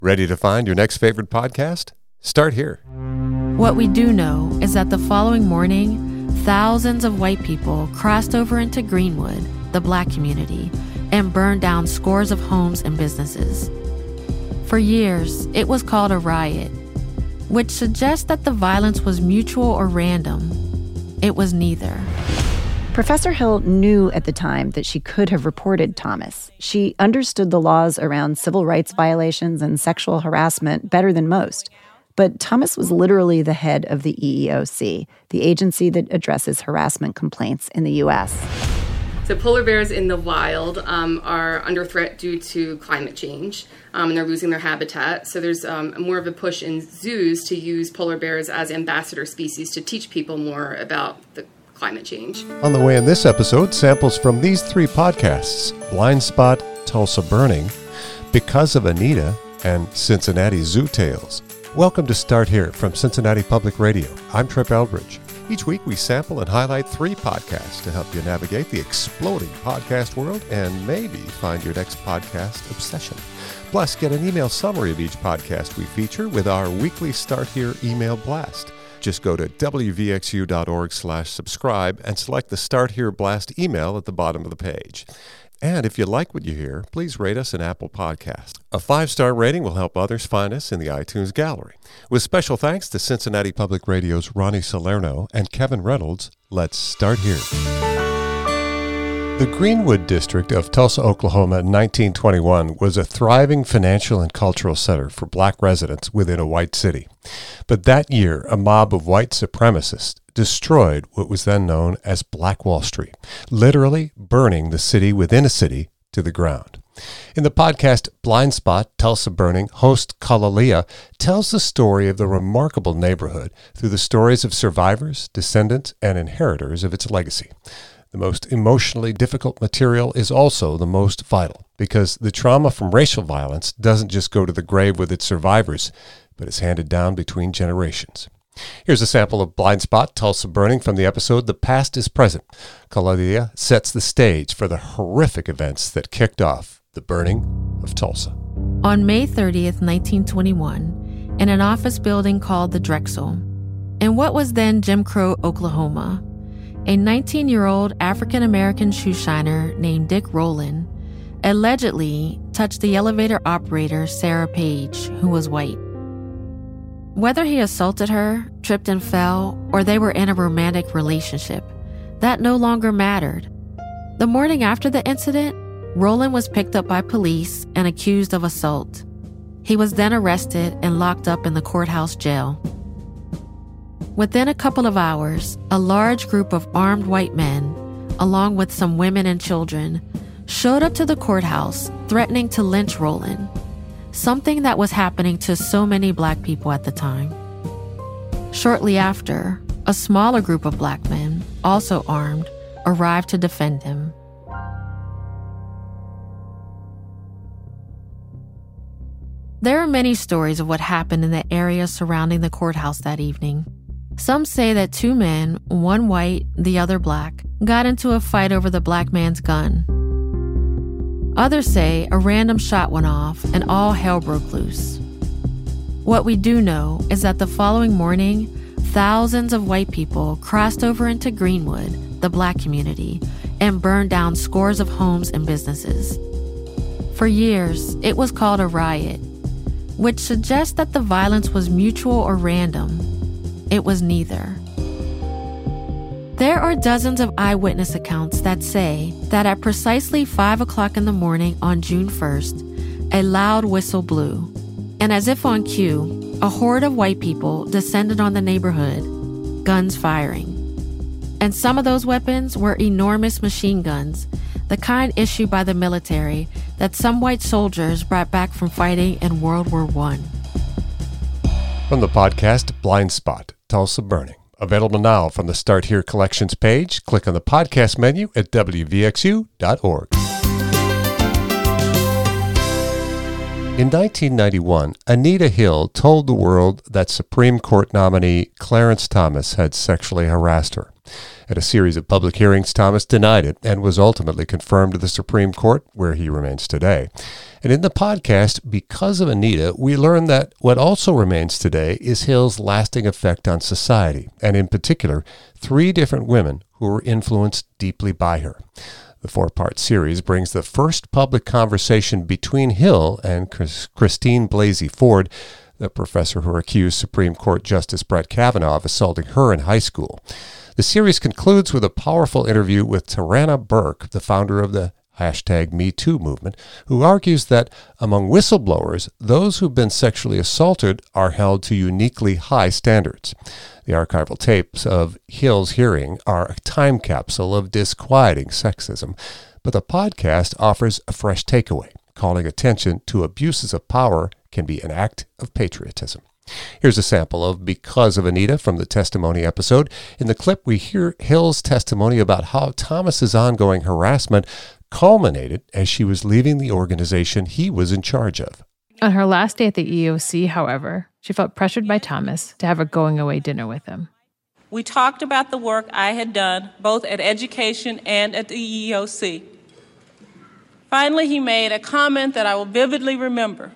Ready to find your next favorite podcast? Start here. What we do know is that the following morning, thousands of white people crossed over into Greenwood, the Black community, and burned down scores of homes and businesses. For years, it was called a riot, which suggests that the violence was mutual or random. It was neither. Professor Hill knew at the time that she could have reported Thomas. She understood the laws around civil rights violations and sexual harassment better than most. But Thomas was literally the head of the EEOC, the agency that addresses harassment complaints in the U.S. So polar bears in the wild are under threat due to climate change, and they're losing their habitat. So there's more of a push in zoos to use polar bears as ambassador species to teach people more about the climate change. On the way in this episode, samples from these three podcasts: Blind Spot, Tulsa Burning, Because of Anita, and Cincinnati Zoo Tales. Welcome to Start Here from Cincinnati Public Radio. I'm Trip Eldridge. Each week we sample and highlight three podcasts to help you navigate the exploding podcast world and maybe find your next podcast obsession. Plus, get an email summary of each podcast we feature with our weekly Start Here email blast. Just go to wvxu.org/subscribe and select the Start Here Blast email at the bottom of the page. And if you like what you hear, please rate us an Apple Podcast. A 5-star rating will help others find us in the iTunes gallery. With special thanks to Cincinnati Public Radio's Ronnie Salerno and Kevin Reynolds, let's start here. The Greenwood district of Tulsa, Oklahoma in 1921 was a thriving financial and cultural center for black residents within a white city. But that year, a mob of white supremacists destroyed what was then known as Black Wall Street, literally burning the city within a city to the ground. In the podcast Blind Spot, Tulsa Burning, host Kalalia tells the story of the remarkable neighborhood through the stories of survivors, descendants, and inheritors of its legacy. The most emotionally difficult material is also the most vital, because the trauma from racial violence doesn't just go to the grave with its survivors, but is handed down between generations. Here's a sample of Blind Spot, Tulsa Burning from the episode The Past is Present. Kalalia sets the stage for the horrific events that kicked off the burning of Tulsa. On May 30th, 1921, in an office building called the Drexel, in what was then Jim Crow, Oklahoma, a 19-year-old African-American shoeshiner named Dick Rowland allegedly touched the elevator operator, Sarah Page, who was white. Whether he assaulted her, tripped and fell, or they were in a romantic relationship, that no longer mattered. The morning after the incident, Rowland was picked up by police and accused of assault. He was then arrested and locked up in the courthouse jail. Within a couple of hours, a large group of armed white men, along with some women and children, showed up to the courthouse threatening to lynch Rowland, something that was happening to so many black people at the time. Shortly after, a smaller group of black men, also armed, arrived to defend him. There are many stories of what happened in the area surrounding the courthouse that evening. Some say that two men, one white, the other black, got into a fight over the black man's gun. Others say a random shot went off and all hell broke loose. What we do know is that the following morning, thousands of white people crossed over into Greenwood, the Black community, and burned down scores of homes and businesses. For years, it was called a riot, which suggests that the violence was mutual or random. It was neither. There are dozens of eyewitness accounts that say that at precisely 5 o'clock in the morning on June 1st, a loud whistle blew, and as if on cue, a horde of white people descended on the neighborhood, guns firing. And some of those weapons were enormous machine guns, the kind issued by the military that some white soldiers brought back from fighting in World War I. From the podcast Blind Spot, Tulsa Burning. Available now from the Start Here Collections page. Click on the podcast menu at wvxu.org. In 1991, Anita Hill told the world that Supreme Court nominee Clarence Thomas had sexually harassed her. At a series of public hearings, Thomas denied it and was ultimately confirmed to the Supreme Court, where he remains today. And in the podcast, Because of Anita, we learn that what also remains today is Hill's lasting effect on society, and in particular, 3 different women who were influenced deeply by her. The 4-part series brings the first public conversation between Hill and Christine Blasey Ford, the professor who accused Supreme Court Justice Brett Kavanaugh of assaulting her in high school. The series concludes with a powerful interview with Tarana Burke, the founder of the #MeToo movement, who argues that among whistleblowers, those who've been sexually assaulted are held to uniquely high standards. The archival tapes of Hill's hearing are a time capsule of disquieting sexism, but the podcast offers a fresh takeaway, calling attention to abuses of power can be an act of patriotism. Here's a sample of Because of Anita from the testimony episode. In the clip, we hear Hill's testimony about how Thomas's ongoing harassment culminated as she was leaving the organization he was in charge of. On her last day at the EEOC, however, she felt pressured by Thomas to have a going-away dinner with him. We talked about the work I had done, both at education and at the EEOC. Finally, he made a comment that I will vividly remember.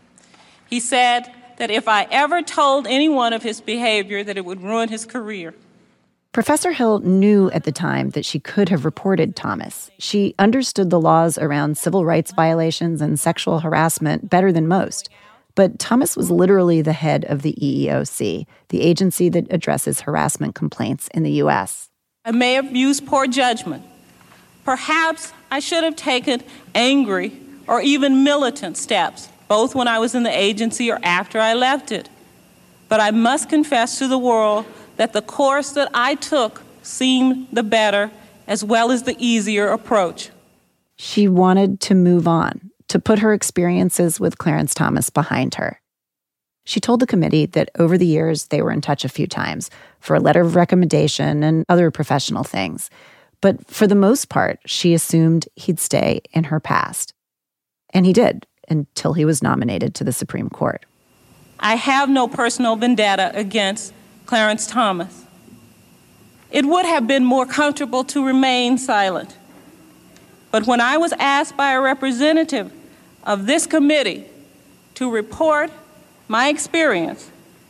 He said that if I ever told anyone of his behavior, that it would ruin his career. Professor Hill knew at the time that she could have reported Thomas. She understood the laws around civil rights violations and sexual harassment better than most. But Thomas was literally the head of the EEOC, the agency that addresses harassment complaints in the U.S. I may have used poor judgment. Perhaps I should have taken angry or even militant steps, both when I was in the agency or after I left it. But I must confess to the world that the course that I took seemed the better as well as the easier approach. She wanted to move on, to put her experiences with Clarence Thomas behind her. She told the committee that over the years they were in touch a few times for a letter of recommendation and other professional things. But for the most part, she assumed he'd stay in her past. And he did, until he was nominated to the Supreme Court. I have no personal vendetta against Clarence Thomas. It would have been more comfortable to remain silent. But when I was asked by a representative of this committee to report my experience,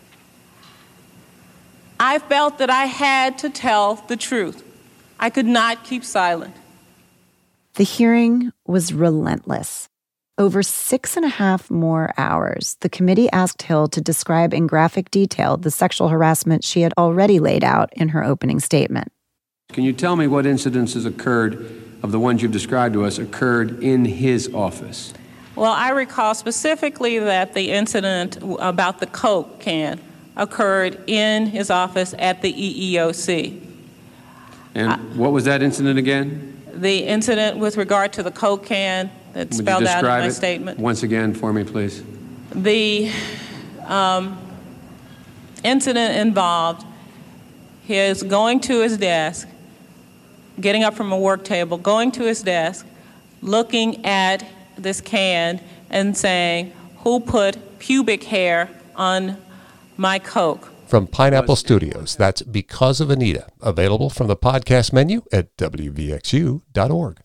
I felt that I had to tell the truth. I could not keep silent. The hearing was relentless. Over 6.5 more hours, the committee asked Hill to describe in graphic detail the sexual harassment she had already laid out in her opening statement. Can you tell me what incidences occurred, of the ones you've described to us, occurred in his office? Well, I recall specifically that the incident about the Coke can occurred in his office at the EEOC. And what was that incident again? The incident with regard to the Coke can that's spelled out in my statement. Once again for me, please. The incident involved his going to his desk, getting up from a work table, going to his desk, looking at this can and saying, "Who put pubic hair on my Coke?" From Pineapple Studios, that's Because of Anita, available from the podcast menu at wvxu.org.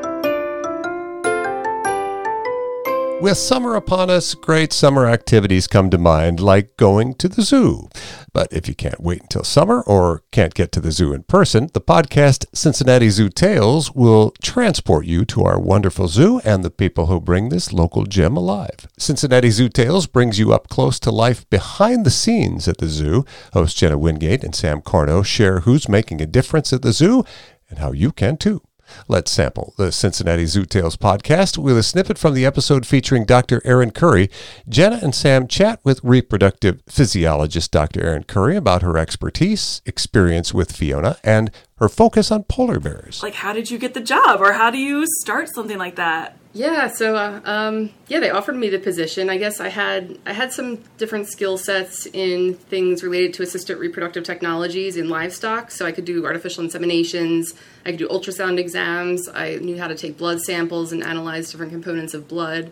With summer upon us, great summer activities come to mind, like going to the zoo. But if you can't wait until summer or can't get to the zoo in person, the podcast Cincinnati Zoo Tales will transport you to our wonderful zoo and the people who bring this local gem alive. Cincinnati Zoo Tales brings you up close to life behind the scenes at the zoo. Hosts Jenna Wingate and Sam Corno share who's making a difference at the zoo and how you can too. Let's sample the Cincinnati Zoo Tales podcast with a snippet from the episode featuring Dr. Erin Curry. Jenna and Sam chat with reproductive physiologist Dr. Erin Curry about her expertise, experience with Fiona, and her focus on polar bears. Like, how did you get the job, or how do you start something like that? Yeah, so they offered me the position. I guess I had some different skill sets in things related to assisted reproductive technologies in livestock. So I could do artificial inseminations, I could do ultrasound exams, I knew how to take blood samples and analyze different components of blood.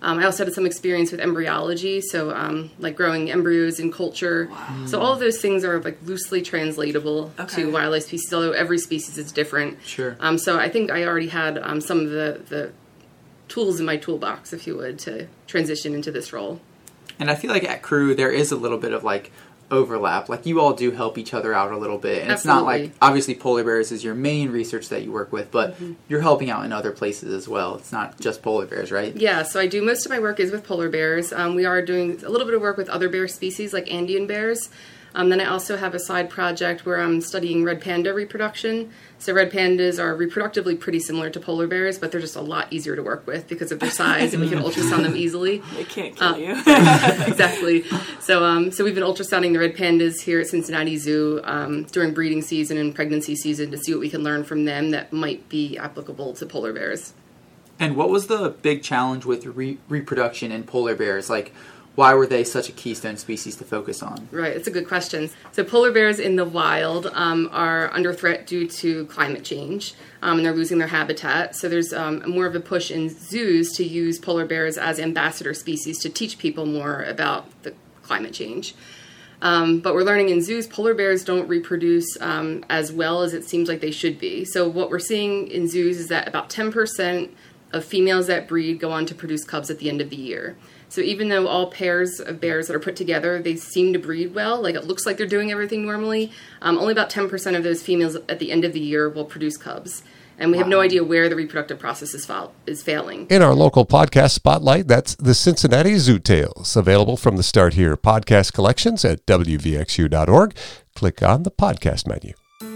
I also had some experience with embryology, so like growing embryos in culture. Wow. So all of those things are like loosely translatable to wildlife species, although every species is different. Sure. So I think I already had some of the tools in my toolbox, if you would, to transition into this role. And I feel like at Crew there is a little bit of like overlap. Like you all do help each other out a little bit. And It's not like, obviously polar bears is your main research that you work with, but you're helping out in other places as well. It's not just polar bears, right? Yeah, so I do, most of my work is with polar bears. We are doing a little bit of work with other bear species like Andean bears. Then I also have a side project where I'm studying red panda reproduction. So red pandas are reproductively pretty similar to polar bears, but they're just a lot easier to work with because of their size, and we can ultrasound them easily. They can't kill you. Exactly. So we've been ultrasounding the red pandas here at Cincinnati Zoo during breeding season and pregnancy season to see what we can learn from them that might be applicable to polar bears. And what was the big challenge with reproduction in polar bears? Like, why were they such a keystone species to focus on? Right, it's a good question. So polar bears in the wild are under threat due to climate change, and they're losing their habitat. So there's more of a push in zoos to use polar bears as ambassador species to teach people more about the climate change. But we're learning in zoos, polar bears don't reproduce as well as it seems like they should be. So what we're seeing in zoos is that about 10% of females that breed go on to produce cubs at the end of the year. So even though all pairs of bears that are put together, they seem to breed well, like it looks like they're doing everything normally, only about 10% of those females at the end of the year will produce cubs. And we have no idea where the reproductive process is failing. In our local podcast spotlight, that's the Cincinnati Zoo Tales, available from the Start Here podcast collections at wvxu.org. Click on the podcast menu.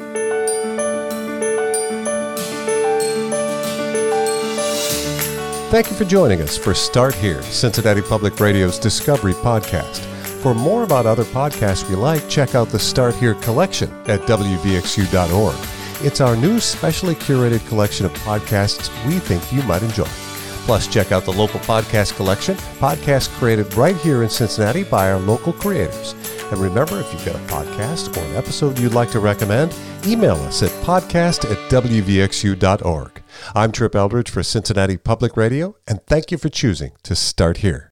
Thank you for joining us for Start Here, Cincinnati Public Radio's Discovery podcast. For more about other podcasts we like, check out the Start Here collection at wvxu.org. It's our new specially curated collection of podcasts we think you might enjoy. Plus, check out the local podcast collection, podcasts created right here in Cincinnati by our local creators. And remember, if you've got a podcast or an episode you'd like to recommend, email us at podcast@wvxu.org. I'm Trip Eldridge for Cincinnati Public Radio, and thank you for choosing to Start Here.